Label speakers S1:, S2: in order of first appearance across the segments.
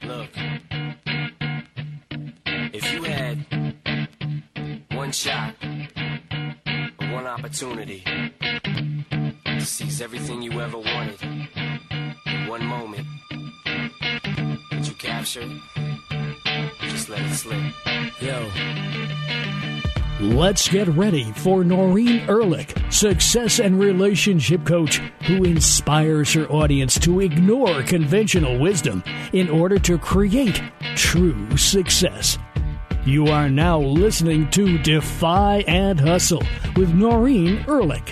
S1: Look, if you had one shot, or one opportunity to seize everything you ever wanted in one moment, did you capture it? Just let it slip.
S2: Yo. Let's get ready for Noreen Ehrlich, success and relationship coach who inspires her audience to ignore conventional wisdom in order to create true success. You are now listening to Defy and Hustle with Noreen Ehrlich.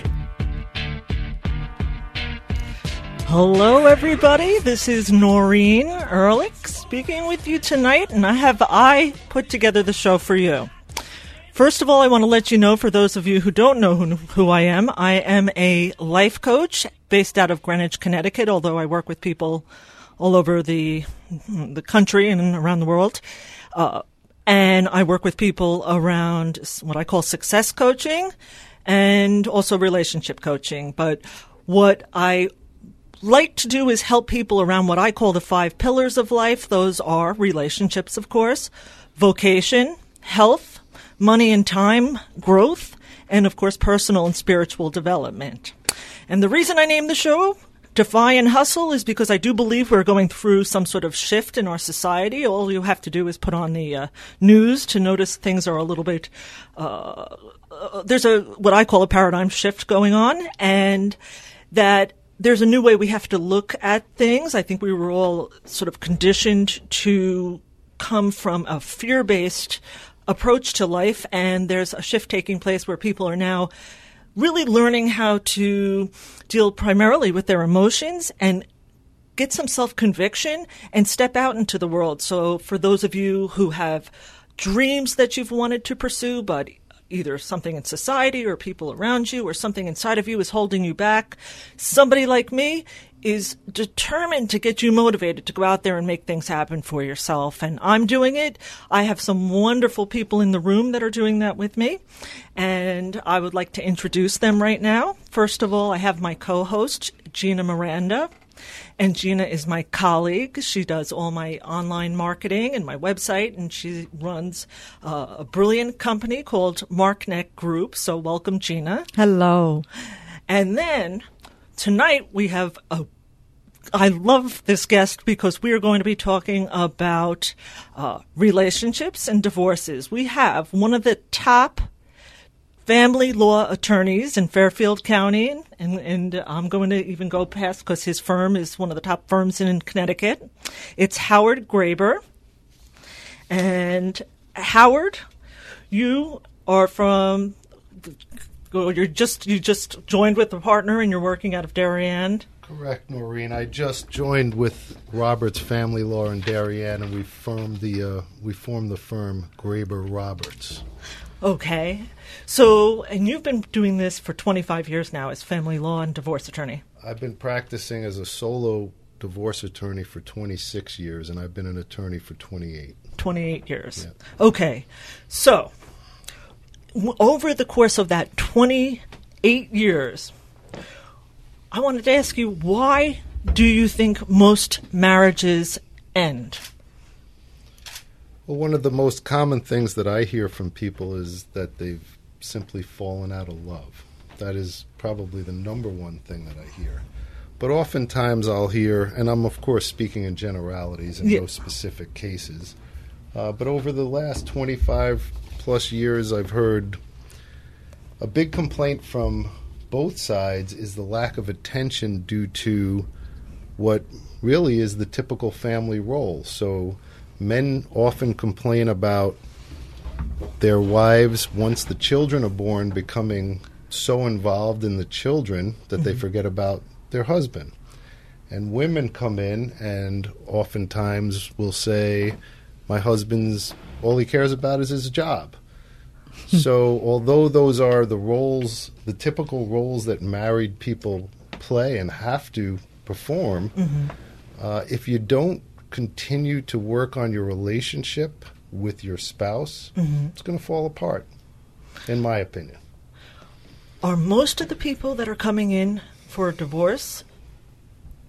S3: Hello, everybody. This is Noreen Ehrlich speaking with you tonight, and I put together the show for you. First of all, I want to let you know, for those of you who don't know who I am a life coach based out of Greenwich, Connecticut, although I work with people all over the country and around the world. And I work with people around what I call success coaching and also relationship coaching. But what I like to do is help people around what I call the 5 pillars of life. Those are relationships, of course, vocation, health, money and time, growth, and, of course, personal and spiritual development. And the reason I named the show Defy and Hustle is because I do believe we're going through some sort of shift in our society. All you have to do is put on the news to notice things are a little bit there's what I call a paradigm shift going on, and that there's a new way we have to look at things. I think we were all sort of conditioned to come from a fear-based approach to life, and there's a shift taking place where people are now really learning how to deal primarily with their emotions and get some self-conviction and step out into the world. So for those of you who have dreams that you've wanted to pursue, but either something in society or people around you or something inside of you is holding you back, somebody like me is determined to get you motivated to go out there and make things happen for yourself. And I'm doing it. I have some wonderful people in the room that are doing that with me, and I would like to introduce them right now. First of all, I have my co-host, Gina Miranda. And Gina is my colleague. She does all my online marketing and my website, and she runs a brilliant company called Markneck Group. So welcome, Gina.
S4: Hello.
S3: And then tonight we have I love this guest because we are going to be talking about relationships and divorces. We have one of the top family law attorneys in Fairfield County, and I'm going to even go past because his firm is one of the top firms in Connecticut. It's Howard Graber. And Howard, you are you just joined with a partner and you're working out of Darien.
S5: Correct, Noreen. I just joined with Roberts Family Law in Darien, and we formed the firm Graber Roberts.
S3: Okay. So, and you've been doing this for 25 years now as family law and divorce attorney.
S5: I've been practicing as a solo divorce attorney for 26 years, and I've been an attorney for 28.
S3: 28 years.
S5: Yeah.
S3: Okay. So, over the course of that 28 years, I wanted to ask you, why do you think most marriages end?
S5: Well, one of the most common things that I hear from people is that they've simply fallen out of love. That is probably the number one thing that I hear. But oftentimes I'll hear, and I'm of course speaking in generalities and no specific cases, but over the last 25 plus years I've heard a big complaint from both sides is the lack of attention due to what really is the typical family role. So men often complain about their wives, once the children are born, becoming so involved in the children that they forget about their husband. And women come in and oftentimes will say, my husband's, all he cares about is his job. So although those are the roles, the typical roles that married people play and have to perform, if you don't continue to work on your relationship with your spouse, it's going to fall apart, in my opinion.
S3: Are most of the people that are coming in for a divorce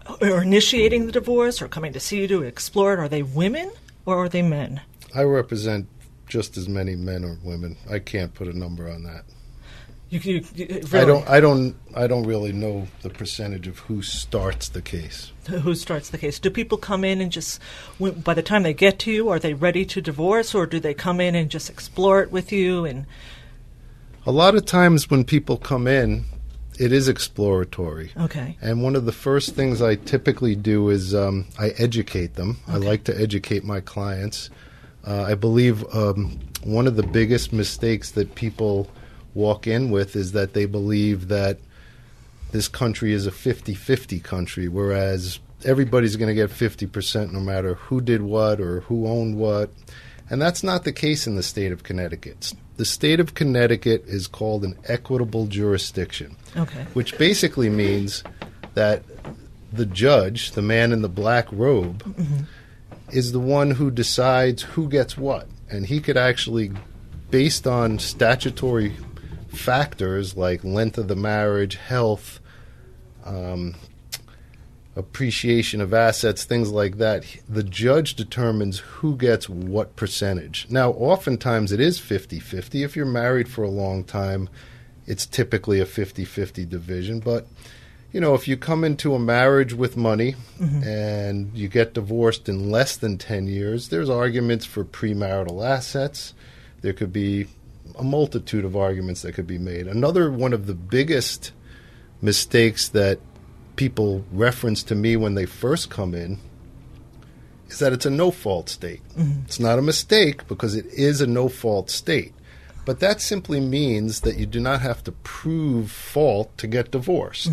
S3: are initiating the divorce or coming to see you to explore it, are they women or are they men?
S5: I represent just as many men or women. I can't put a number on that.
S3: You really?
S5: I don't really know the percentage of who starts the case.
S3: Who starts the case? Do people come in and just, by the time they get to you, are they ready to divorce, or do they come in and just explore it with you? And
S5: a lot of times when people come in, it is exploratory.
S3: Okay.
S5: And one of the first things I typically do is I educate them. Okay. I like to educate my clients. I believe one of the biggest mistakes that people walk in with is that they believe that this country is a 50-50 country, whereas everybody's going to get 50% no matter who did what or who owned what. And that's not the case in the state of Connecticut. The state of Connecticut is called an equitable jurisdiction, which basically means that the judge, the man in the black robe, is the one who decides who gets what. And he could actually, based on statutory factors like length of the marriage, health, appreciation of assets, things like that, the judge determines who gets what percentage. Now, oftentimes it is 50-50. If you're married for a long time, it's typically a 50-50 division. But, you know, if you come into a marriage with money and you get divorced in less than 10 years, there's arguments for premarital assets. There could be a multitude of arguments that could be made. Another one of the biggest mistakes that people reference to me when they first come in is that it's a no-fault state. It's not a mistake because it is a no-fault state. But that simply means that you do not have to prove fault to get divorced.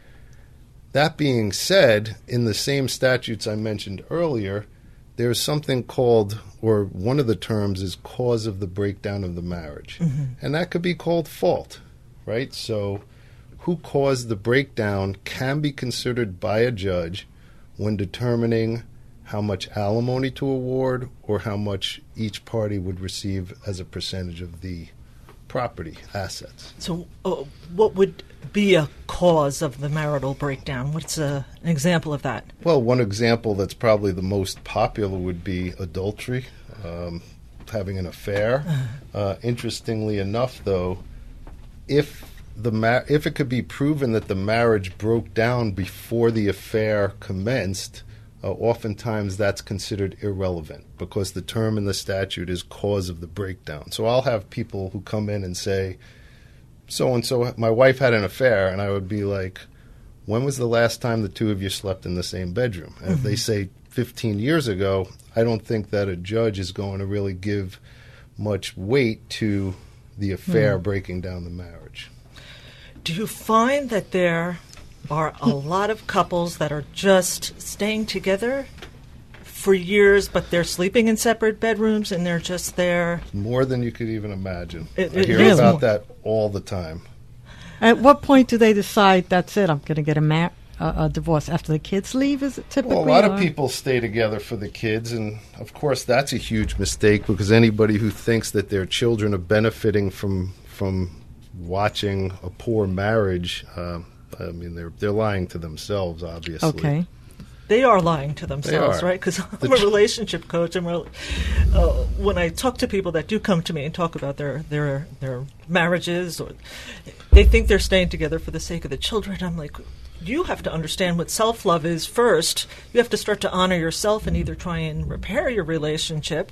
S5: That being said, in the same statutes I mentioned earlier, there's something called, or one of the terms is cause of the breakdown of the marriage. And that could be called fault, right? So who caused the breakdown can be considered by a judge when determining how much alimony to award or how much each party would receive as a percentage of the property assets.
S3: So what would be a cause of the marital breakdown? What's an example of that?
S5: Well, one example that's probably the most popular would be adultery, having an affair. Interestingly enough, though, if it could be proven that the marriage broke down before the affair commenced, oftentimes that's considered irrelevant because the term in the statute is cause of the breakdown. So I'll have people who come in and say, so-and-so, my wife had an affair, and I would be like, when was the last time the two of you slept in the same bedroom? And if they say 15 years ago, I don't think that a judge is going to really give much weight to the affair breaking down the marriage.
S3: Do you find that there are a lot of couples that are just staying together for years, but they're sleeping in separate bedrooms and they're just there?
S5: More than you could even imagine. I hear
S3: really
S5: about that all the time.
S4: At what point do they decide, that's it, I'm going to get a divorce? After the kids leave, is it typically?
S5: Well, a lot of people stay together for the kids, and of course that's a huge mistake because anybody who thinks that their children are benefiting from watching a poor marriage, I mean, they're lying to themselves, obviously.
S4: Okay.
S3: They are lying to themselves, right? Because I'm a relationship coach. When I talk to people that do come to me and talk about their marriages, or they think they're staying together for the sake of the children, I'm like, you have to understand what self-love is first. You have to start to honor yourself and either try and repair your relationship,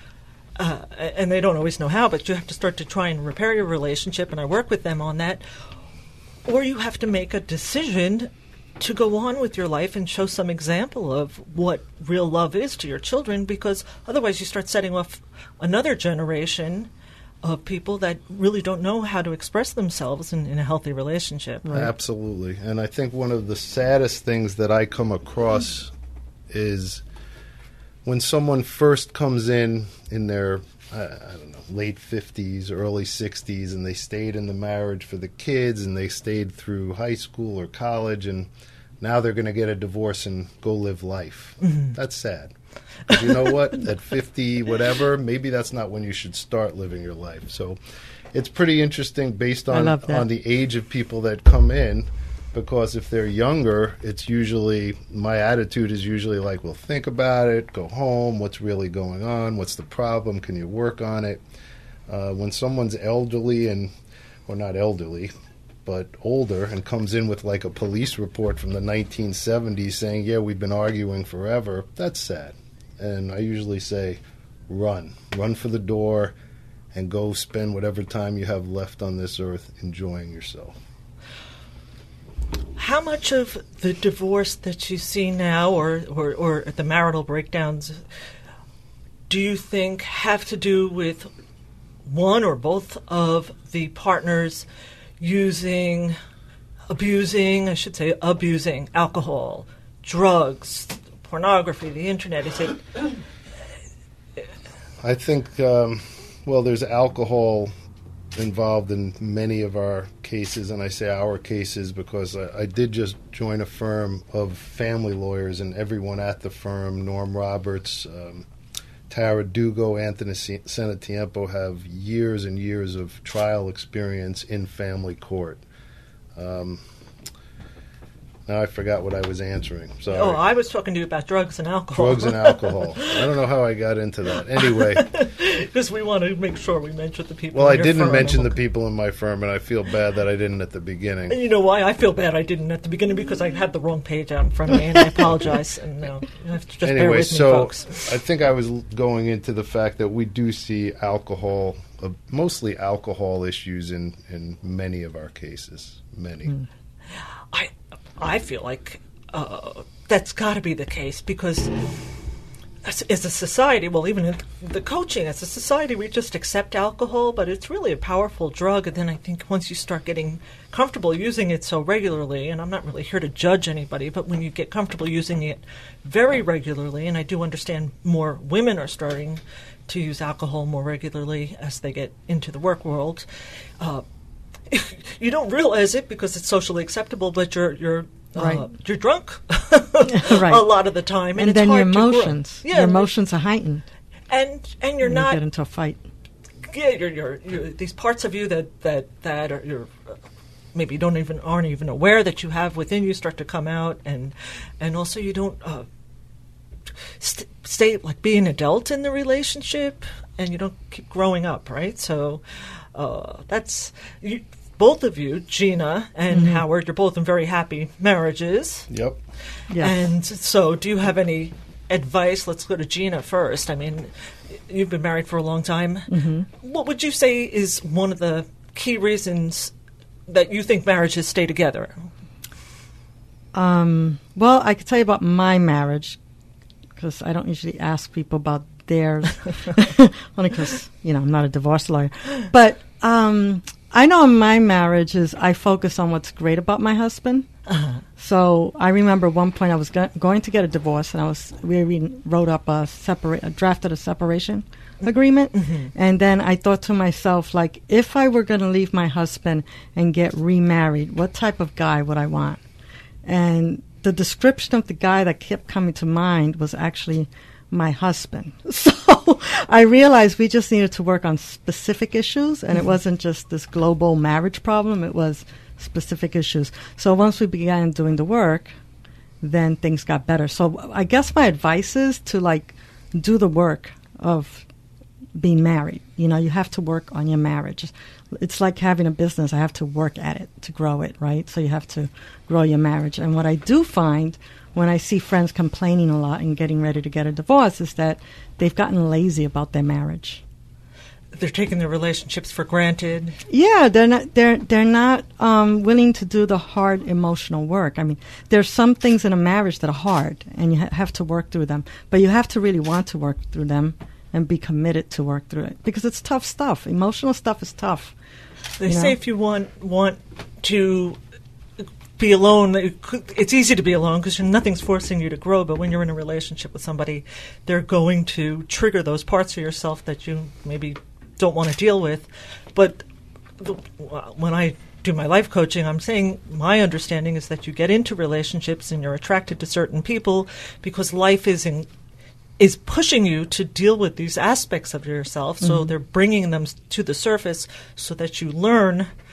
S3: and they don't always know how, but you have to start to try and repair your relationship, and I work with them on that. Or you have to make a decision to go on with your life and show some example of what real love is to your children, because otherwise you start setting off another generation of people that really don't know how to express themselves in a healthy relationship.
S5: Right? Absolutely. And I think one of the saddest things that I come across is when someone first comes in their, I don't know, late 50s, early 60s, and they stayed in the marriage for the kids, and they stayed through high school or college, and now they're going to get a divorce and go live life. That's sad. But you know what? At 50, whatever, maybe that's not when you should start living your life. So it's pretty interesting based on the age of people that come in, because if they're younger, it's usually, my attitude is usually like, well, think about it, go home, what's really going on, what's the problem, can you work on it? When someone's elderly or not elderly, but older, and comes in with like a police report from the 1970s saying, yeah, we've been arguing forever, that's sad. And I usually say, run for the door, and go spend whatever time you have left on this earth enjoying yourself.
S3: How much of the divorce that you see now, or the marital breakdowns, do you think have to do with one or both of the partners abusing alcohol, drugs, pornography, the internet? Is it?
S5: I think, there's alcohol involved in many of our cases, and I say our cases because I did just join a firm of family lawyers, and everyone at the firm, Norm Roberts, Tara Dugo, Anthony Senatiempo, have years and years of trial experience in family court. Now I forgot what I was answering. Sorry.
S3: Oh, I was talking to you about drugs and alcohol.
S5: Drugs and alcohol. I don't know how I got into that. Anyway.
S3: Because we want to make sure we mention the people
S5: Well,
S3: in
S5: I
S3: your
S5: didn't
S3: firm.
S5: mention the people in my firm, and I feel bad that I didn't at the beginning.
S3: And you know why? I feel bad I didn't at the beginning because I had the wrong page out in front of me, and I apologize. And you have to just bear with me, folks.
S5: I think I was going into the fact that we do see alcohol, mostly alcohol issues in many of our cases. Many.
S3: I feel like that's got to be the case because as a society, well, even in the coaching, as a society, we just accept alcohol, but it's really a powerful drug. And then I think once you start getting comfortable using it so regularly, and I'm not really here to judge anybody, but when you get comfortable using it very regularly, and I do understand more women are starting to use alcohol more regularly as they get into the work world, you don't realize it because it's socially acceptable, but you're drunk
S4: Right.
S3: a lot of the time, and it's
S4: then your
S3: hard to grow.
S4: emotions, your emotions are heightened.
S3: And you're
S4: when
S3: not
S4: you get into a fight.
S3: Yeah, you're these parts of you that are you're maybe you aren't even aware that you have within you start to come out, and also you don't stay like be an adult in the relationship, and you don't keep growing up, right? So that's you. Both of you, Gina and Howard, you're both in very happy marriages.
S5: Yep.
S4: Yes.
S3: And so do you have any advice? Let's go to Gina first. I mean, you've been married for a long time. Mm-hmm. What would you say is one of the key reasons that you think marriages stay together?
S4: Well, I could tell you about my marriage because I don't usually ask people about theirs, only because, I'm not a divorce lawyer. But I know in my marriages, I focus on what's great about my husband. Uh-huh. So I remember one point I was going to get a divorce, and we wrote up drafted a separation agreement, and then I thought to myself, like, if I were going to leave my husband and get remarried, what type of guy would I want? And the description of the guy that kept coming to mind was actually my husband. So I realized we just needed to work on specific issues, and it wasn't just this global marriage problem, it was specific issues. So once we began doing the work, then things got better. So I guess my advice is to do the work of being married. You have to work on your marriage. It's like having a business. I have to work at it to grow it, right? So you have to grow your marriage. And what I do find when I see friends complaining a lot and getting ready to get a divorce is that they've gotten lazy about their marriage.
S3: They're taking their relationships for granted.
S4: Yeah, they're not willing to do the hard emotional work. I mean, there's some things in a marriage that are hard, and you have to work through them. But you have to really want to work through them and be committed to work through it, because it's tough stuff. Emotional stuff is tough.
S3: They say if you want to be alone, it's easy to be alone because nothing's forcing you to grow. But when you're in a relationship with somebody, they're going to trigger those parts of yourself that you maybe don't want to deal with. But when I do my life coaching, I'm saying my understanding is that you get into relationships and you're attracted to certain people because life is pushing you to deal with these aspects of yourself. So they're bringing them to the surface so that you learn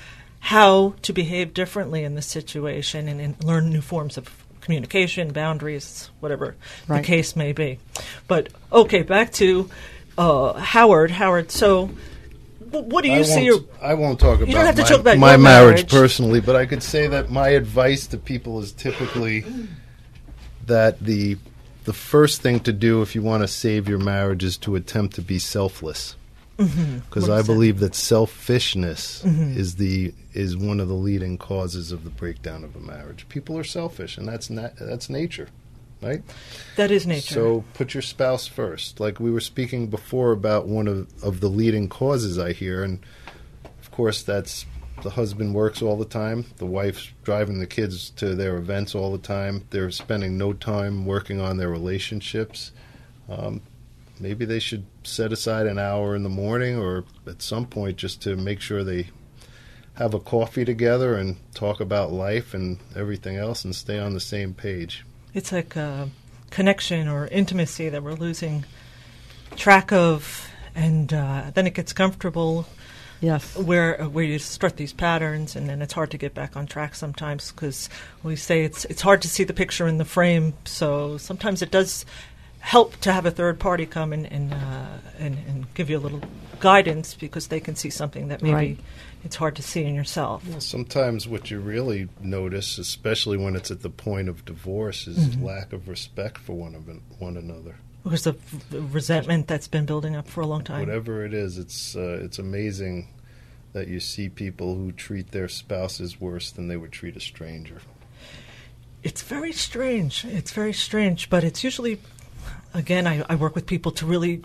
S3: how to behave differently in this situation and learn new forms of communication, boundaries, whatever
S4: Right.
S3: the case may be. But, okay, back to Howard. Howard, so what do you see?
S5: I won't talk about,
S3: You don't have to talk about
S5: my
S3: your
S5: marriage
S3: marriage.
S5: personally, but I could say that my advice to people is typically that the first thing to do if you want to save your marriage is to attempt to be selfless. Because I believe that selfishness is one of the leading causes of the breakdown of a marriage. People are selfish, and that's nature, right?
S3: That is nature.
S5: So put your spouse first. Like we were speaking before about one of the leading causes I hear, and of course that's the husband works all the time, the wife's driving the kids to their events all the time, they're spending no time working on their relationships. Maybe they should set aside an hour in the morning or at some point just to make sure they have a coffee together and talk about life and everything else and stay on the same page.
S3: It's like a connection or intimacy that we're losing track of, and then it gets comfortable
S4: Yes.
S3: where you start these patterns, and then it's hard to get back on track sometimes because we say it's hard to see the picture in the frame, so sometimes it does help to have a third party come and give you a little guidance because they can see something that maybe
S4: Right.
S3: it's hard to see in yourself.
S5: Well, sometimes what you really notice, especially when it's at the point of divorce, is lack of respect for one another.
S3: Because of the resentment that's been building up for a long time.
S5: Whatever it is, it's amazing that you see people who treat their spouses worse than they would treat a stranger.
S3: It's very strange. It's very strange, but it's usually, again, I work with people to really.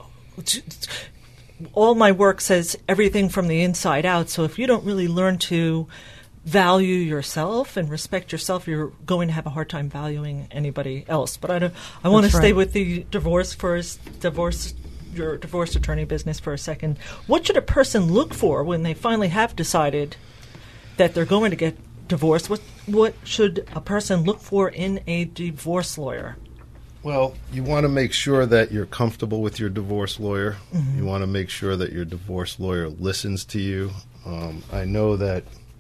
S3: All my work says everything from the inside out. So if you don't really learn to value yourself and respect yourself, you're going to have a hard time valuing anybody else. But I want to
S4: That's
S3: stay
S4: right.
S3: with the your divorce attorney business for a second. What should a person look for when they finally have decided that they're going to get divorced? What should a person look for in a divorce lawyer?
S5: Well, you want to make sure that you're comfortable with your divorce lawyer. You want to make sure that your divorce lawyer listens to you. I know that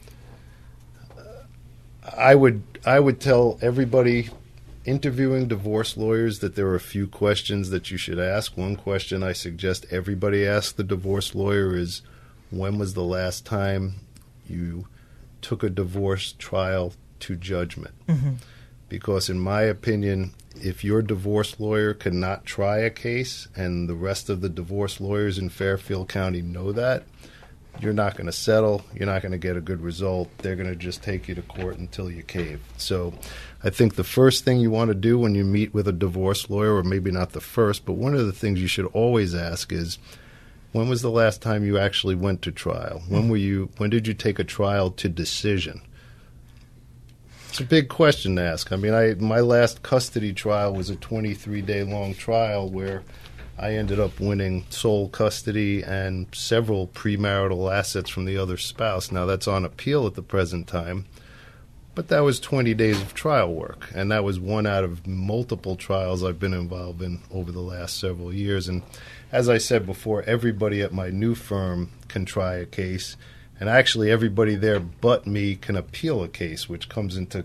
S5: I would tell everybody interviewing divorce lawyers that there are a few questions that you should ask. One question I suggest everybody ask the divorce lawyer is, when was the last time you took a divorce trial to judgment? Because in my opinion, if your divorce lawyer cannot try a case and the rest of the divorce lawyers in Fairfield County know that, you're not going to settle. You're not going to get a good result. They're going to just take you to court until you cave. So I think the first thing you want to do when you meet with a divorce lawyer, or maybe not the first, but one of the things you should always ask is, when was the last time you actually went to trial? When did you take a trial to decision? It's a big question to ask. I mean, my last custody trial was a 23-day long trial where I ended up winning sole custody and several premarital assets from the other spouse. Now, that's on appeal at the present time, but that was 20 days of trial work, and that was one out of multiple trials I've been involved in over the last several years. And as I said before, everybody at my new firm can try a case, and actually everybody there but me can appeal a case, which comes into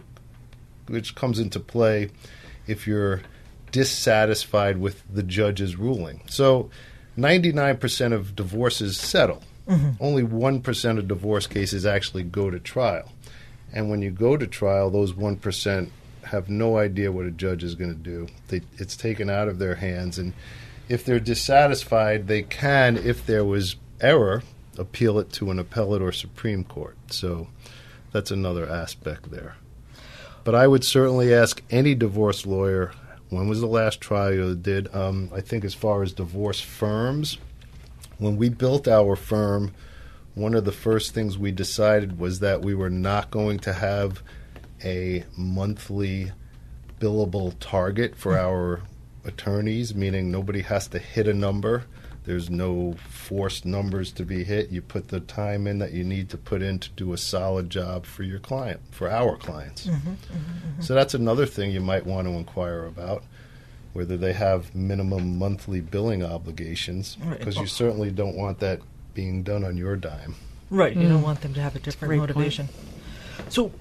S5: play if you're dissatisfied with the judge's ruling. So 99% of divorces settle. Only 1% of divorce cases actually go to trial. And when you go to trial, those 1% have no idea what a judge is going to do. It's taken out of their hands. And if they're dissatisfied, they can, if there was error, appeal it to an appellate or Supreme Court. So that's another aspect there. But I would certainly ask any divorce lawyer, when was the last trial you did? I think as far as divorce firms, when we built our firm, one of the first things we decided was that we were not going to have a monthly billable target for our attorneys, meaning nobody has to hit a number. There's no forced numbers to be hit. You put the time in that you need to put in to do a solid job for your client, for our clients. So that's another thing you might want to inquire about, whether they have minimum monthly billing obligations, because you certainly don't want that being done on your dime.
S3: Right. You don't want them to have a different
S4: Great
S3: motivation. So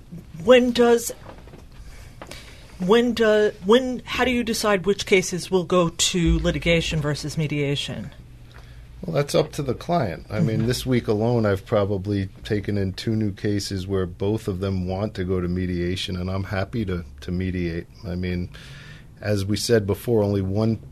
S3: how do you decide which cases will go to litigation versus mediation?
S5: Well, that's up to the client. I mean, this week alone, I've probably taken in 2 new cases where both of them want to go to mediation, and I'm happy to mediate. I mean, as we said before, only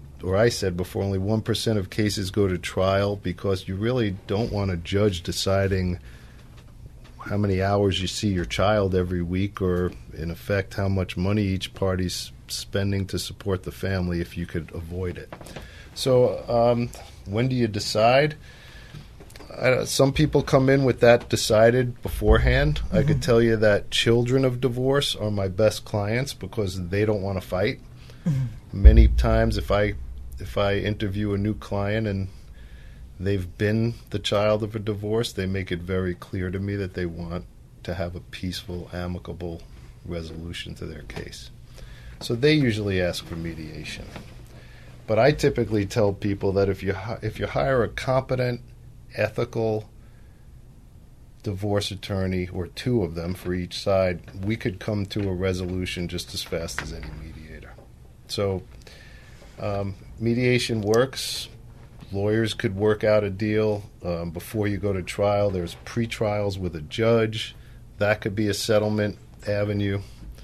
S5: 1% of cases go to trial because you really don't want a judge deciding how many hours you see your child every week or, in effect, how much money each party's spending to support the family if you could avoid it. So when do you decide? Some people come in with that decided beforehand. I could tell you that children of divorce are my best clients because they don't want to fight. Many times if I interview a new client and they've been the child of a divorce, they make it very clear to me that they want to have a peaceful, amicable resolution to their case. So they usually ask for mediation. But I typically tell people that if you hire a competent, ethical divorce attorney, or 2 of them for each side, we could come to a resolution just as fast as any mediator. So mediation works. Lawyers could work out a deal before you go to trial. There's pre-trials with a judge. That could be a settlement avenue.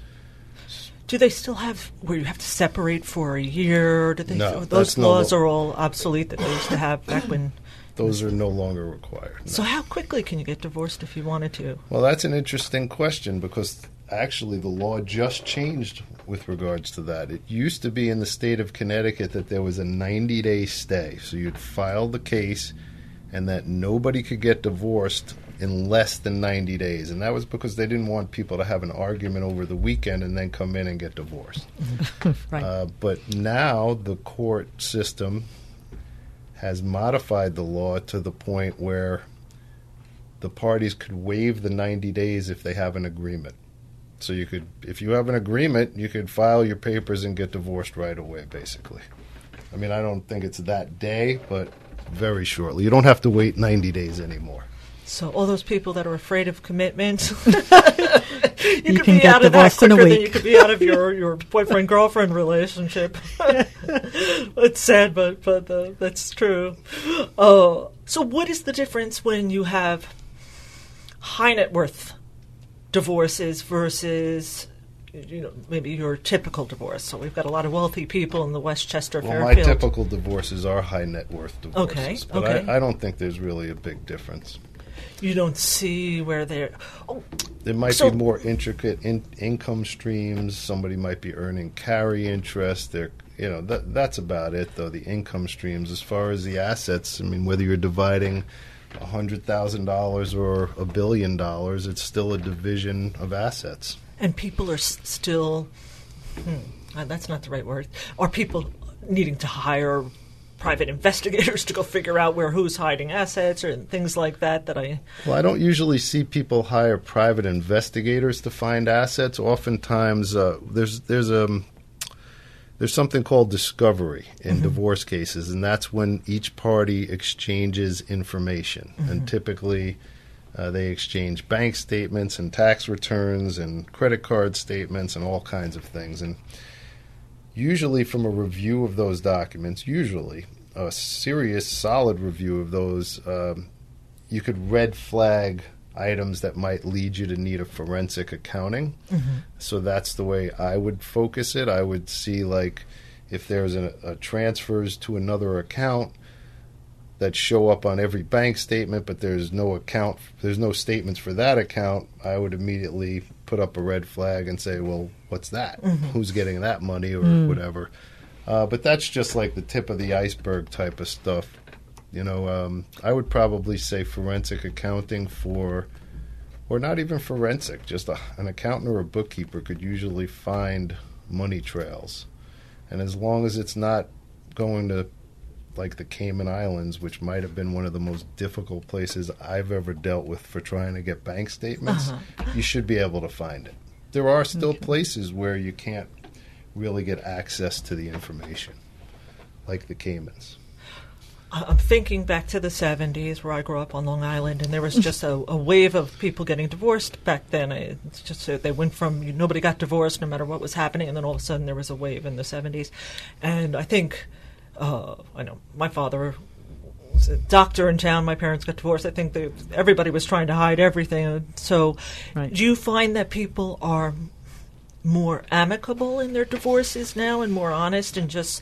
S3: Do they still have where you have to separate for a year?
S5: No,
S3: those laws are all obsolete that they used to have back when.
S5: Those are no longer required. No.
S3: So how quickly can you get divorced if you wanted to?
S5: Well, that's an interesting question because actually the law just changed with regards to that. It used to be in the state of Connecticut that there was a 90-day stay. So you'd file the case and that nobody could get divorced in less than 90 days. And that was because they didn't want people to have an argument over the weekend and then come in and get divorced.
S4: Right.
S5: But now the court system has modified the law to the point where the parties could waive the 90 days if they have an agreement. So you could, if you have an agreement, you could file your papers and get divorced right away, basically. I mean, I don't think it's that day, but very shortly. You don't have to wait 90 days anymore.
S3: So all those people that are afraid of commitment,
S4: you
S3: could
S4: can
S3: be
S4: get
S3: out of that
S4: divorced in a
S3: quicker than
S4: week.
S3: you could be out of your boyfriend-girlfriend relationship. It's sad, but that's true. So what is the difference when you have high net worth divorces versus, maybe your typical divorce? So we've got a lot of wealthy people in the Westchester,
S5: Well,
S3: Fairfield.
S5: my typical divorces are high net worth divorces.
S3: Okay,
S5: But
S3: okay.
S5: I don't think there's really a big difference.
S3: You don't see where they're... Oh,
S5: There might
S3: So-
S5: be more intricate income streams. Somebody might be earning carry interest. That's about it, though, the income streams. As far as the assets, I mean, whether you're dividing $100,000 or $1 billion, it's still a division of assets.
S3: and people are still... that's not the right word. Are people needing to hire private investigators to go figure out who's hiding assets or things like that
S5: Well, I don't usually see people hire private investigators to find assets. Oftentimes, there's something called discovery in divorce cases, and that's when each party exchanges information. And typically, they exchange bank statements and tax returns and credit card statements and all kinds of things. And usually from a review of those documents, a serious, solid review of those, you could red flag items that might lead you to need a forensic accounting. So that's the way I would focus it. I would see, like, if there's a transfers to another account that show up on every bank statement, but there's no statements for that account, I would immediately put up a red flag and say, well, what's that? Who's getting that money or whatever? But that's just like the tip of the iceberg type of stuff. I would probably say forensic accounting or not even forensic, just an accountant or a bookkeeper could usually find money trails. And as long as it's not going to, like, the Cayman Islands, which might have been one of the most difficult places I've ever dealt with for trying to get bank statements, you should be able to find it. There are still places where you can't really get access to the information, like the Caymans.
S3: I'm thinking back to the 70s where I grew up on Long Island, and there was just a wave of people getting divorced back then. It's just they went from nobody got divorced no matter what was happening, and then all of a sudden there was a wave in the 70s. And I think, I know, my father was a doctor in town. My parents got divorced. I think everybody was trying to hide everything. So
S4: Right.
S3: do you find that people are more amicable in their divorces now and more honest and just...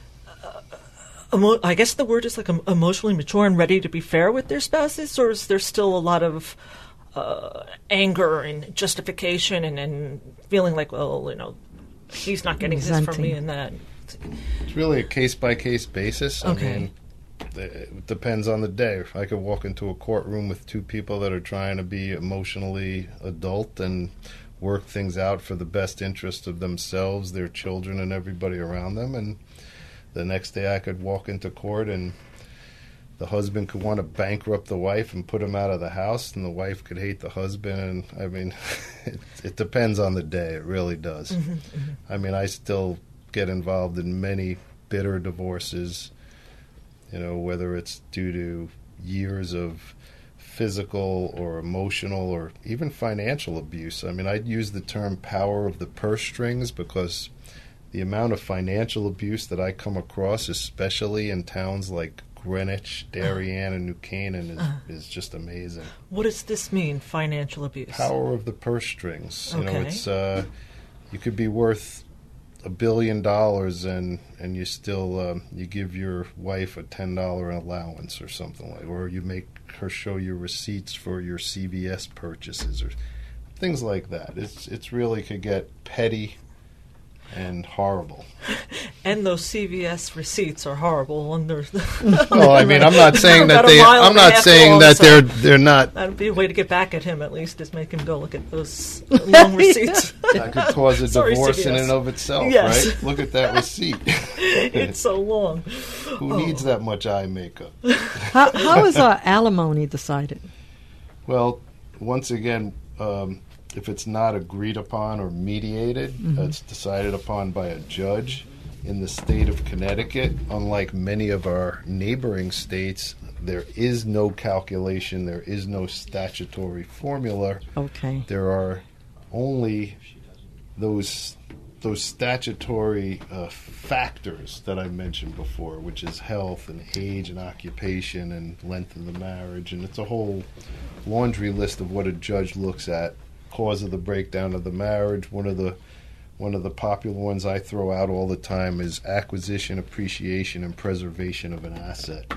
S3: I guess the word is like emotionally mature and ready to be fair with their spouses, or is there still a lot of anger and justification and feeling like, well, he's not getting this from me and that?
S5: It's really a case-by-case basis.
S3: Okay.
S5: I mean, it depends on the day. I could walk into a courtroom with two people that are trying to be emotionally adult and work things out for the best interest of themselves, their children, and everybody around them, and the next day I could walk into court and the husband could want to bankrupt the wife and put him out of the house, and the wife could hate the husband. And I mean, it depends on the day. It really does.
S3: Mm-hmm, mm-hmm.
S5: I mean, I still get involved in many bitter divorces, whether it's due to years of physical or emotional or even financial abuse. I mean, I'd use the term power of the purse strings because the amount of financial abuse that I come across, especially in towns like Greenwich, Darien, and New Canaan, is just amazing.
S3: What does this mean, financial abuse?
S5: Power of the purse strings.
S3: Okay.
S5: It's you could be worth $1 billion and you still you give your wife a $10 allowance or something like, or you make her show you receipts for your CVS purchases or things like that. It's really could get petty and horrible.
S3: And those CVS receipts are horrible.
S5: Well, I mean, I'm not saying that they're not.
S3: That'd be a way to get back at him. At least is make him go look at those long receipts.
S5: That could cause a
S3: Sorry,
S5: divorce in
S3: CVS.
S5: and of itself,
S3: Yes.
S5: right? Look at that receipt.
S3: It's so long.
S5: Who needs that much eye makeup?
S4: How is alimony decided?
S5: Well, once again, if it's not agreed upon or mediated, it's decided upon by a judge. In the state of Connecticut, unlike many of our neighboring states, there is no calculation, there is no statutory formula.
S4: Okay.
S5: There are only those statutory factors that I mentioned before, which is health and age and occupation and length of the marriage, and it's a whole laundry list of what a judge looks at. Cause of the breakdown of the marriage. One of the popular ones I throw out all the time is acquisition, appreciation, and preservation of an asset.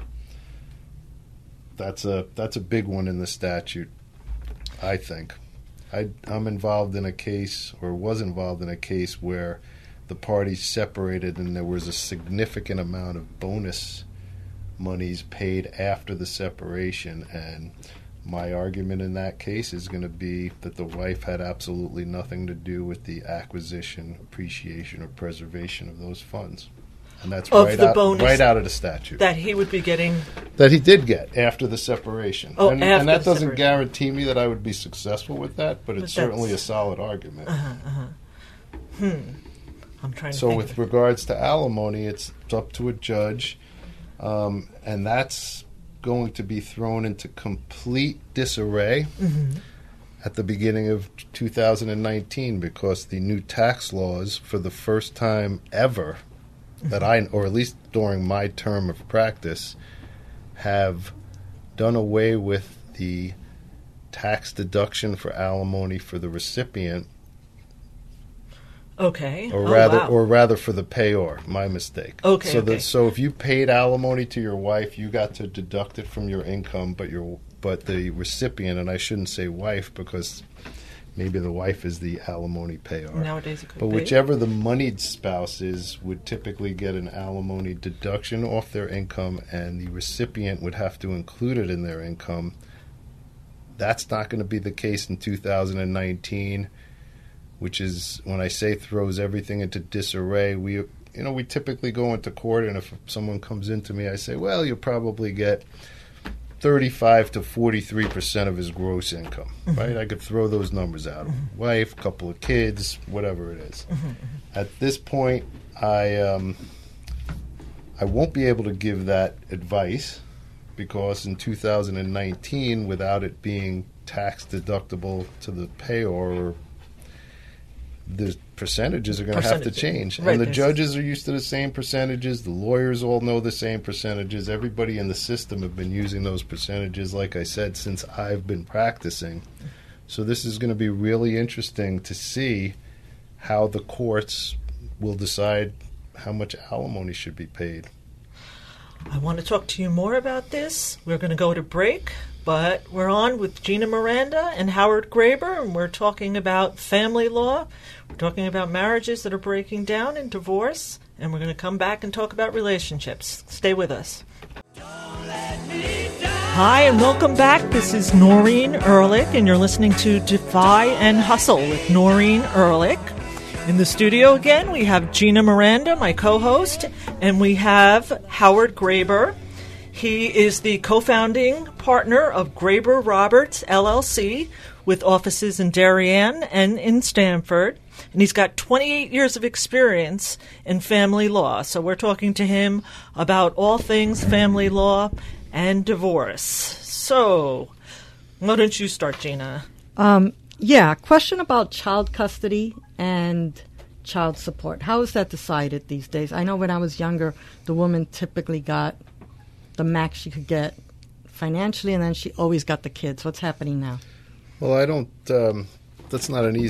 S5: That's a big one in the statute, I think. I'm involved in a case, or was involved in a case, where the parties separated and there was a significant amount of bonus monies paid after the separation, and my argument in that case is going to be that the wife had absolutely nothing to do with the acquisition, appreciation, or preservation of those funds. And that's right out of the statute.
S3: That he would be getting...
S5: That he did get after the separation.
S3: Oh,
S5: and
S3: after
S5: that
S3: the
S5: doesn't
S3: separation.
S5: guarantee me that I would be successful with that, but it's certainly a solid argument.
S3: I'm trying to
S5: So
S3: think
S5: with
S3: of it.
S5: regards to alimony, it's up to a judge, and that's going to be thrown into complete disarray at the beginning of 2019 because the new tax laws, for the first time ever, or at least during my term of practice, have done away with the tax deduction for alimony for the recipient.
S3: Okay.
S5: Or
S3: wow.
S5: rather for the payor. My mistake.
S3: Okay.
S5: So if you paid alimony to your wife, you got to deduct it from your income, but the recipient, and I shouldn't say wife because maybe the wife is the alimony payor.
S3: Nowadays it could
S5: But
S3: be.
S5: whichever the moneyed spouse is would typically get an alimony deduction off their income, and the recipient would have to include it in their income. That's not going to be the case in 2019. Which is, when I say throws everything into disarray, we typically go into court, and if someone comes into me, I say, well, you'll probably get 35 to 43% of his gross income, right? I could throw those numbers out. Wife, couple of kids, whatever it is. At this point, I won't be able to give that advice because in 2019, without it being tax deductible to the payor, the percentages are going to have to change.
S3: Right,
S5: and the judges are used to the same percentages. The lawyers all know the same percentages. Everybody in the system have been using those percentages, like I said, since I've been practicing. So this is going to be really interesting to see how the courts will decide how much alimony should be paid.
S3: I want to talk to you more about this. We're going to go to break, but we're on with Gina Miranda and Howard Graber, and we're talking about family law. We're talking about marriages that are breaking down and divorce, and we're going to come back and talk about relationships. Stay with us. Hi, and welcome back. This is Noreen Ehrlich, and you're listening to Defy and Hustle with Noreen Ehrlich. In the studio again, we have Gina Miranda, my co-host, and we have Howard Graber. He is the co-founding partner of Graber Roberts, LLC, with offices in Darien and in Stamford. And he's got 28 years of experience in family law. So we're talking to him about all things family law and divorce. So why don't you start, Gina?
S4: Question about child custody and child support. How is that decided these days? I know when I was younger, the woman typically got the max she could get financially, and then she always got the kids. What's happening now?
S5: Well, I don't. That's not an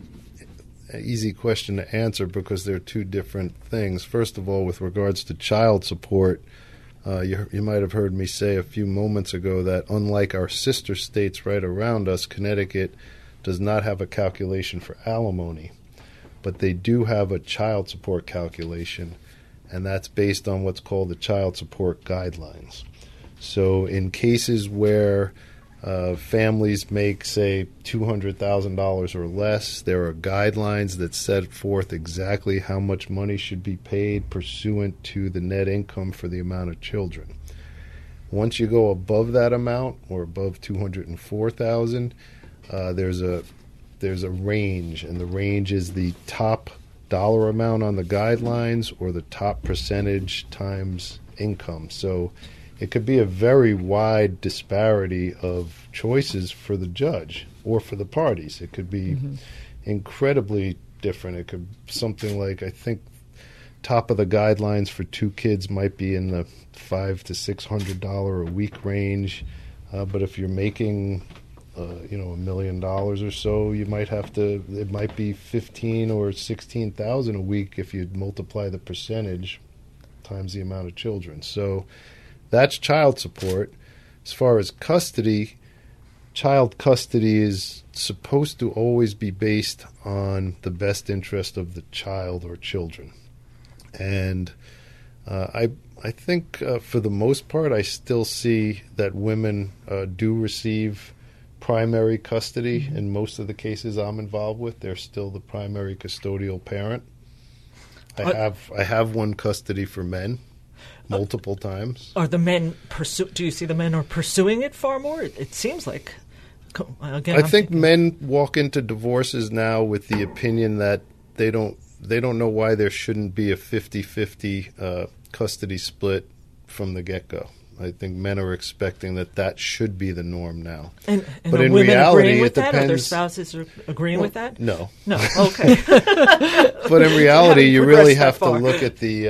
S5: easy question to answer because they're two different things. First of all, with regards to child support, you might have heard me say a few moments ago that unlike our sister states right around us, Connecticut does not have a calculation for alimony, but they do have a child support calculation, and that's based on what's called the child support guidelines. So in cases where families make, say, $200,000 or less, there are guidelines that set forth exactly how much money should be paid pursuant to the net income for the amount of children. Once you go above that amount, or above $204,000, there's a range, and the range is the top dollar amount on the guidelines or the top percentage times income. So it could be a very wide disparity of choices for the judge or for the parties. It could be incredibly different. It could something like, I think, top of the guidelines for 2 kids might be in the $500 to $600 a week range. But if you're making $1 million or so, you might have to. It might be $15,000 or $16,000 a week if you multiply the percentage times the amount of children. So that's child support. As far as custody, child custody is supposed to always be based on the best interest of the child or children. And I think for the most part, I still see that women do receive primary custody. In most of the cases I'm involved with, they're still the primary custodial parent. I have one custody for men multiple times.
S3: Are the men do you see the men are pursuing it far more? It seems like. Again,
S5: I think men walk into divorces now with the opinion that they don't know why there shouldn't be a 50-50 custody split from the get-go. I think men are expecting that should be the norm now.
S3: And
S5: but
S3: are
S5: in
S3: women
S5: reality,
S3: agreeing with
S5: it
S3: that?
S5: depends.
S3: Are their spouses agreeing with that?
S5: No.
S3: No. Okay.
S5: But in reality, you really have to
S3: far.
S5: look at the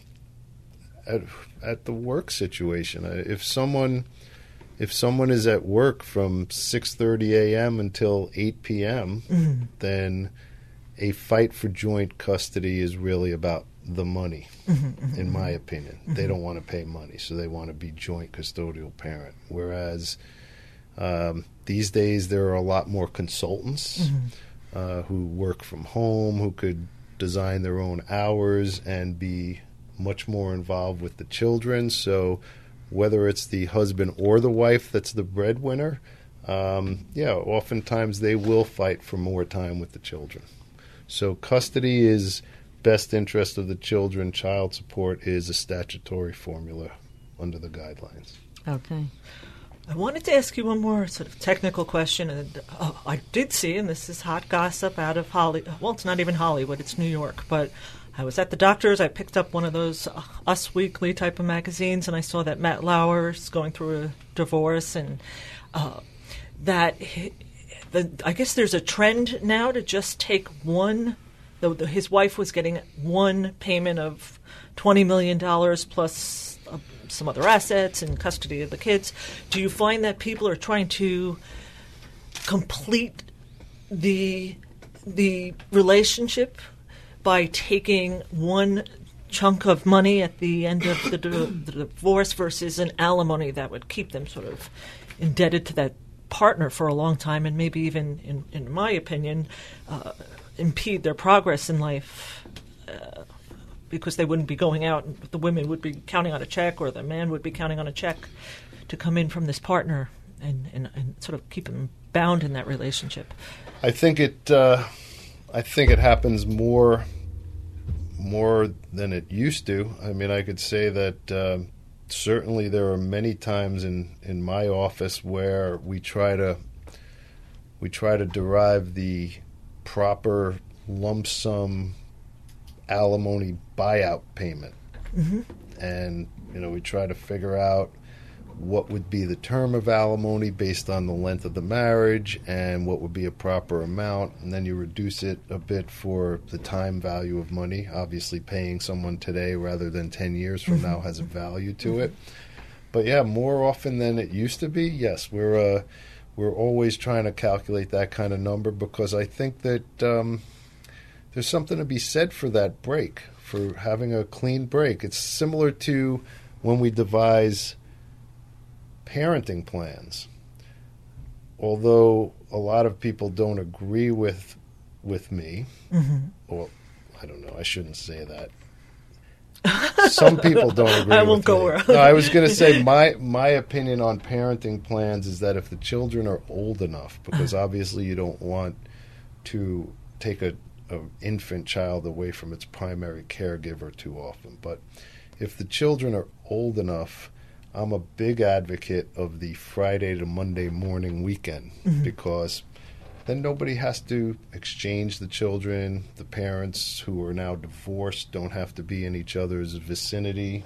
S5: at the work situation. If someone is at work from 6:30 a.m. until 8 p.m., then a fight for joint custody is really about the money, in my opinion. They don't want to pay money, so they want to be joint custodial parent. Whereas these days there are a lot more consultants who work from home, who could design their own hours and be much more involved with the children. So whether it's the husband or the wife that's the breadwinner, oftentimes they will fight for more time with the children. So custody is best interest of the children. Child support is a statutory formula under the guidelines.
S4: Okay.
S3: I wanted to ask you one more sort of technical question. And I did see, and this is hot gossip out of Hollywood. Well, it's not even Hollywood, it's New York. But I was at the doctor's. I picked up one of those Us Weekly type of magazines, and I saw that Matt Lauer's going through a divorce, and I guess there's a trend now to just take one. His wife was getting one payment of $20 million plus some other assets and custody of the kids. Do you find that people are trying to complete the relationship by taking one chunk of money at the end of the divorce versus an alimony that would keep them sort of indebted to that partner for a long time, and maybe even, in my opinion, impede their progress in life because they wouldn't be going out, and the women would be counting on a check, or the man would be counting on a check to come in from this partner and sort of keep them bound in that relationship.
S5: I think it happens more than it used to. I mean, I could say that certainly there are many times in my office where we try to derive the proper lump sum alimony buyout payment. Mm-hmm. And we try to figure out what would be the term of alimony based on the length of the marriage and what would be a proper amount, and then you reduce it a bit for the time value of money. Obviously, paying someone today rather than 10 years from now has a value to it. But yeah, more often than it used to be, yes, we're always trying to calculate that kind of number, because I think that there's something to be said for that break, for having a clean break. It's similar to when we devise parenting plans. Although a lot of people don't agree with me, or I don't know, I shouldn't say that. Some people don't agree with me.
S3: I won't go where.
S5: No, I was going to say my opinion on parenting plans is that if the children are old enough, because obviously you don't want to take an infant child away from its primary caregiver too often. But if the children are old enough, I'm a big advocate of the Friday to Monday morning weekend, because then nobody has to exchange the children. The parents who are now divorced don't have to be in each other's vicinity.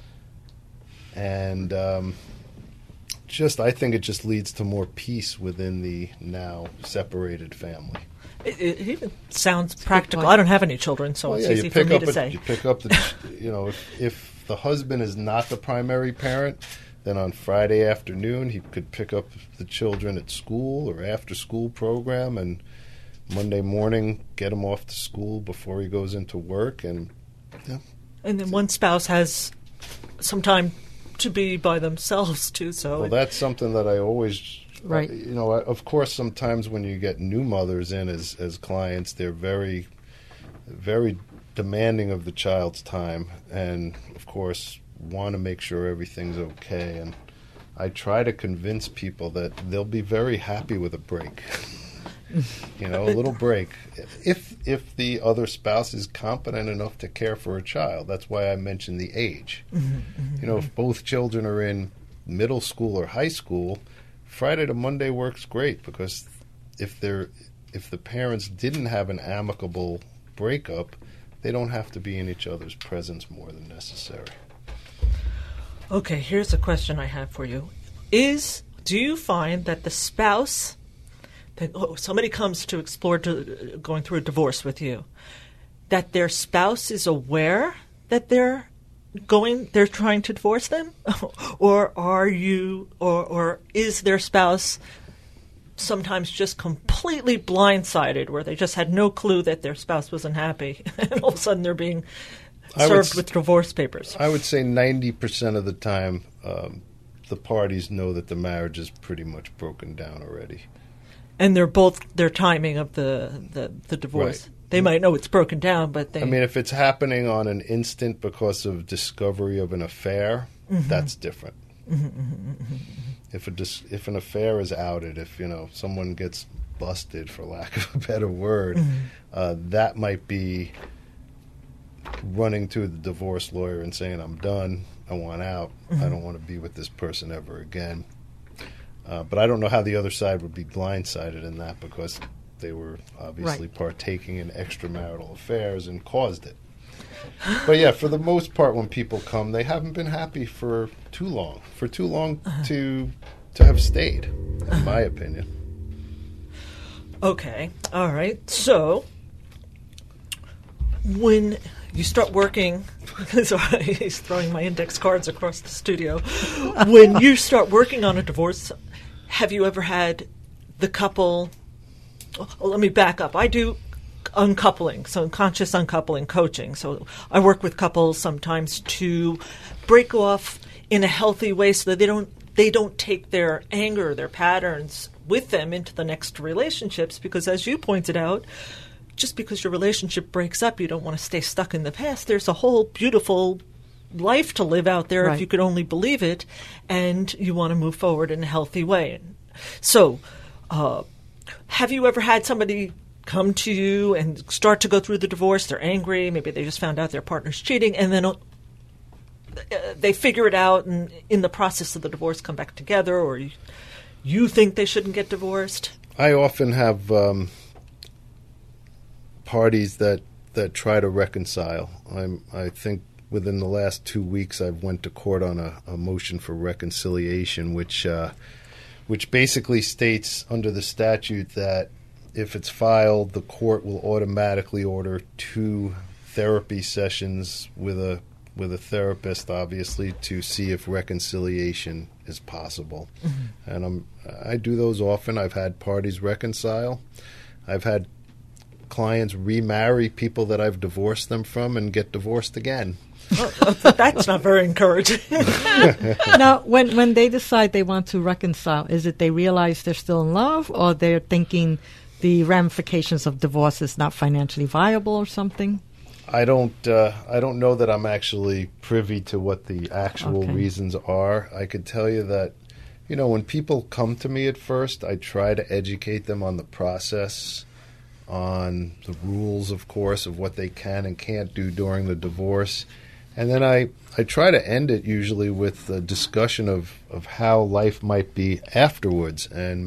S5: And I think it just leads to more peace within the now separated family.
S3: It even sounds practical. I don't have any children, so it's easy for me to say.
S5: You pick up if the husband is not the primary parent, then on Friday afternoon he could pick up the children at school or after school program, and Monday morning get him off to school before he goes into work. And
S3: then one spouse has some time to be by themselves too. So
S5: that's something that I always.
S4: Right.
S5: Of course, sometimes when you get new mothers in as clients, they're very, very demanding of the child's time, and of course want to make sure everything's okay. And I try to convince people that they'll be very happy with a break. A little break. If the other spouse is competent enough to care for a child. That's why I mentioned the age. If both children are in middle school or high school, Friday to Monday works great, because if the parents didn't have an amicable breakup, they don't have to be in each other's presence more than necessary.
S3: Okay, here's a question I have for you. Do you find that the spouse, somebody comes to explore going through a divorce with you, that their spouse is aware that they're trying to divorce them? or is their spouse sometimes just completely blindsided, where they just had no clue that their spouse was unhappy, and all of a sudden they're being served with divorce papers?
S5: I would say 90% of the time the parties know that the marriage is pretty much broken down already.
S3: And their timing of the divorce.
S5: Right.
S3: They might know it's broken down, but
S5: if it's happening on an instant because of discovery of an affair, that's different. If an affair is outed, if someone gets busted, for lack of a better word, that might be running to the divorce lawyer and saying, "I'm done. I want out. I don't want to be with this person ever again." But I don't know how the other side would be blindsided in that, because they were obviously partaking in extramarital affairs and caused it. But yeah, for the most part, when people come, they haven't been happy for too long to have stayed, in my opinion.
S3: Okay, all right. So, when you start working, sorry, he's throwing my index cards across the studio. When you start working on a divorce, have you ever had the couple? Oh, let me back up. I do uncoupling, so conscious uncoupling coaching. So I work with couples sometimes to break off in a healthy way so that they don't take their anger, their patterns with them into the next relationships, because as you pointed out, just because your relationship breaks up, you don't want to stay stuck in the past. There's a whole beautiful life to live out there,
S4: right,
S3: if you could only believe it, and you want to move forward in a healthy way. So have you ever had somebody come to you and start to go through the divorce? They're angry. Maybe they just found out their partner's cheating, and then they figure it out, and in the process of the divorce come back together, or you think they shouldn't get divorced?
S5: I often have parties that try to reconcile. I think within the last 2 weeks I've went to court on a motion for reconciliation, which basically states under the statute that if it's filed, the court will automatically order 2 therapy sessions with a therapist, obviously, to see if reconciliation is possible. Mm-hmm. And I do those often. I've had parties reconcile. I've had clients remarry people that I've divorced them from and get divorced again.
S3: That's not very encouraging.
S4: Now, when they decide they want to reconcile, is it they realize they're still in love, or they're thinking the ramifications of divorce is not financially viable or something?
S5: I don't know that I'm actually privy to what the actual reasons are. I could tell you that, when people come to me at first, I try to educate them on the process, on the rules, of course, of what they can and can't do during the divorce. And then I try to end it usually with a discussion of how life might be afterwards. And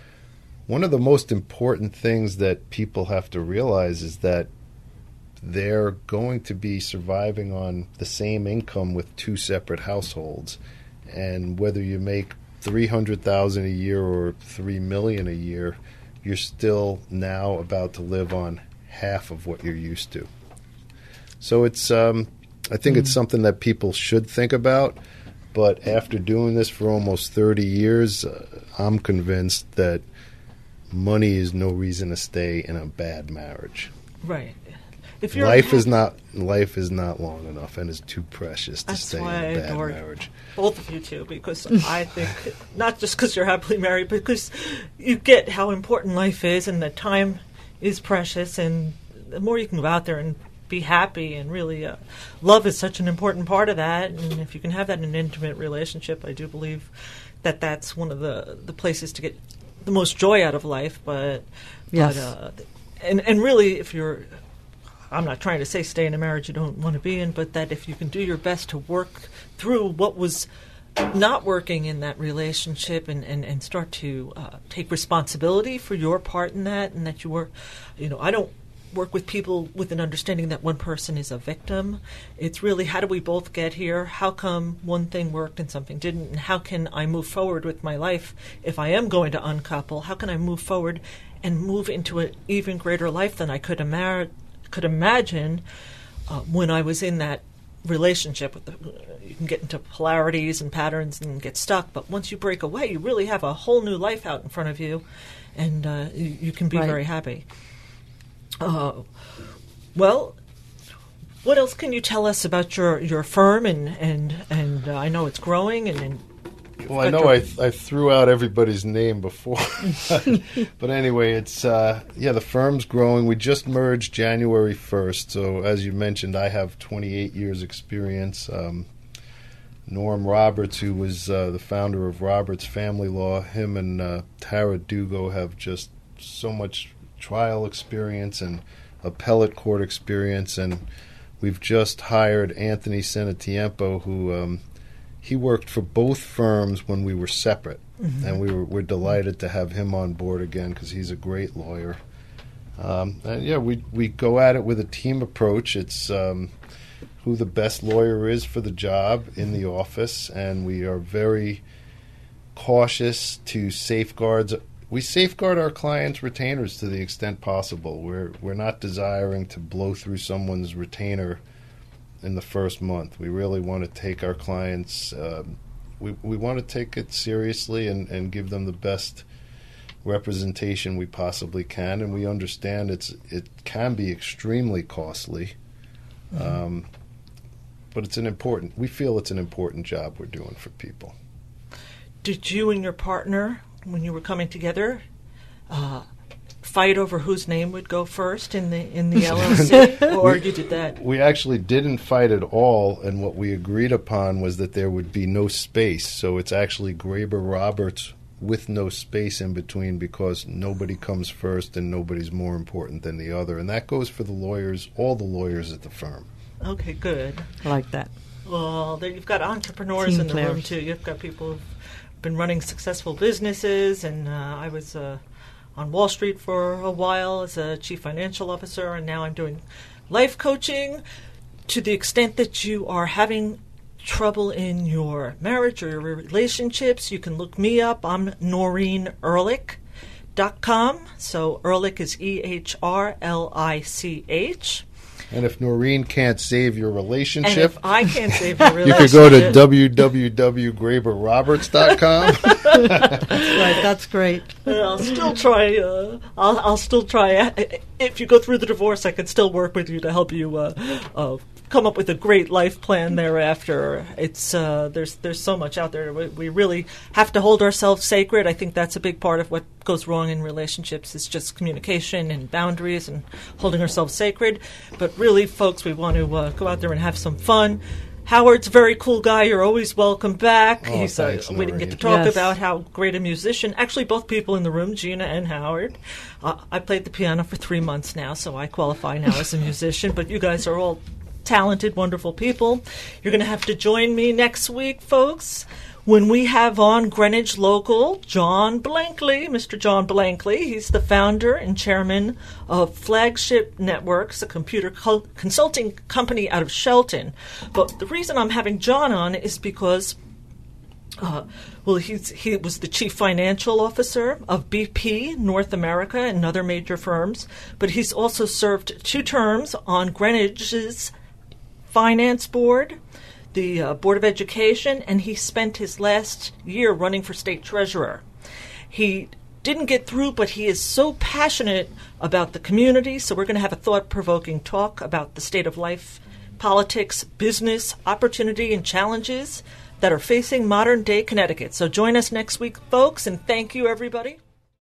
S5: one of the most important things that people have to realize is that they're going to be surviving on the same income with 2 separate households. And whether you make $300,000 a year or $3 million a year, you're still now about to live on half of what you're used to. So it's I think it's something that people should think about. But after doing this for almost 30 years, I'm convinced that money is no reason to stay in a bad marriage.
S3: Right.
S5: Life is not long enough and is too precious to stay in a bad marriage.
S3: Both of you two, because I think not just because you're happily married, but because you get how important life is and that time is precious, and the more you can go out there and be happy and really love is such an important part of that. And if you can have that in an intimate relationship, I do believe that that's one of the places to get the most joy out of life. But
S4: yes,
S3: and really, if you're, I'm not trying to say stay in a marriage you don't want to be in, but that if you can do your best to work through what was not working in that relationship and start to take responsibility for your part in that, and that you were, I don't work with people with an understanding that one person is a victim. It's really, how do we both get here? How come one thing worked and something didn't? And how can I move forward with my life if I am going to uncouple? How can I move forward and move into an even greater life than I could imagine when I was in that relationship? You can get into polarities and patterns and get stuck, but once you break away, you really have a whole new life out in front of you, and you can be very happy. Well, what else can you tell us about your firm? And I know it's growing.
S5: Well, I know I threw out everybody's name before, but anyway, it's the firm's growing. We just merged January 1st, so as you mentioned, I have 28 years experience. Norm Roberts, who was the founder of Roberts Family Law, him and Tara Dugo have just so much trial experience and appellate court experience, and we've just hired Anthony Senatiempo, who he worked for both firms when we were separate, and we're delighted to have him on board again because he's a great lawyer. We go at it with a team approach. It's who the best lawyer is for the job in the office, and we are very cautious to safeguard. We safeguard our clients' retainers to the extent possible. We're not desiring to blow through someone's retainer in the first month. We really want to take our clients. We want to take it seriously and give them the best representation we possibly can, and we understand it can be extremely costly, but we feel it's an important job we're doing for people.
S3: Did you and your partner, when you were coming together, fight over whose name would go first in the LLC, or you did that?
S5: We actually didn't fight at all, and what we agreed upon was that there would be no space, so it's actually Graber Roberts with no space in between, because nobody comes first and nobody's more important than the other. And that goes for the lawyers, all the lawyers at the firm.
S3: Okay, good.
S4: I like that.
S3: Well, there you've got entrepreneurs
S4: Team
S3: in the room,
S4: players.
S3: too. You've got people who've been running successful businesses, and I was on Wall Street for a while as a chief financial officer, and now I'm doing life coaching. To the extent that you are having trouble in your marriage or your relationships, you can look me up. I'm NoreenEhrlich.com. So Ehrlich is EHRLICH.
S5: And if Noreen can't save your
S3: And
S5: relationship,
S3: if I can't save your
S5: you
S3: relationship,
S5: could go to www.graberroberts.com.
S4: Right, that's great.
S3: I'll still try. I'll still try. If you go through the divorce, I can still work with you to help you come up with a great life plan thereafter. It's there's so much out there. We really have to hold ourselves sacred. I think that's a big part of what goes wrong in relationships. It's just communication and boundaries and holding ourselves sacred. But really, folks, we want to go out there and have some fun. Howard's a very cool guy. You're always welcome back.
S5: Oh, thanks,
S3: We didn't get to
S5: Noreen.
S3: talk
S4: Yes.
S3: about how great a musician. Actually, both people in the room, Gina and Howard. I played the piano for 3 months now, so I qualify now as a musician. But you guys are all talented, wonderful people. You're going to have to join me next week, folks, when we have on Greenwich local John Blankley, Mr. John Blankley. He's the founder and chairman of Flagship Networks, a computer consulting company out of Shelton. But the reason I'm having John on is because he was the chief financial officer of BP North America and other major firms, but he's also served 2 terms on Greenwich's Finance Board, the Board of Education, and he spent his last year running for state treasurer. He didn't get through, but he is so passionate about the community, so we're going to have a thought-provoking talk about the state of life, politics, business, opportunity, and challenges that are facing modern-day Connecticut. So join us next week, folks, and thank you, everybody.